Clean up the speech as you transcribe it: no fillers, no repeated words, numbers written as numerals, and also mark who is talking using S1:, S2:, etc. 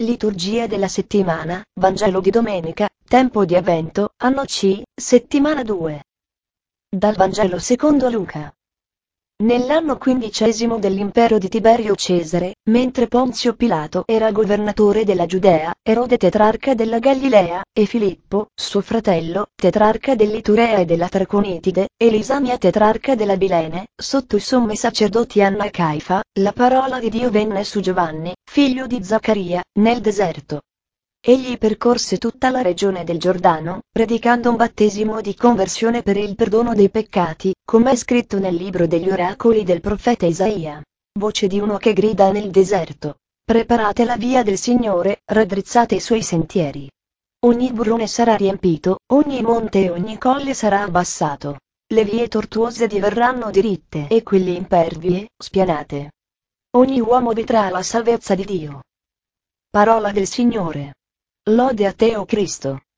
S1: Liturgia della settimana, Vangelo di domenica, tempo di Avvento, anno C, settimana 2. Dal Vangelo secondo Luca. Nell'anno 15° dell'impero di Tiberio Cesare, mentre Ponzio Pilato era governatore della Giudea, Erode tetrarca della Galilea, e Filippo, suo fratello, tetrarca dell'Iturea e della Traconitide, e Lisania tetrarca della Bilene, sotto i sommi sacerdoti Anna e Caifa, la parola di Dio venne su Giovanni, figlio di Zaccaria, nel deserto. Egli percorse tutta la regione del Giordano, predicando un battesimo di conversione per il perdono dei peccati, come è scritto nel libro degli oracoli del profeta Isaia. Voce di uno che grida nel deserto: preparate la via del Signore, raddrizzate i suoi sentieri. Ogni burrone sarà riempito, ogni monte e ogni colle sarà abbassato. Le vie tortuose diverranno diritte e quelle impervie, spianate. Ogni uomo vedrà la salvezza di Dio. Parola del Signore. Lode a te, o Cristo.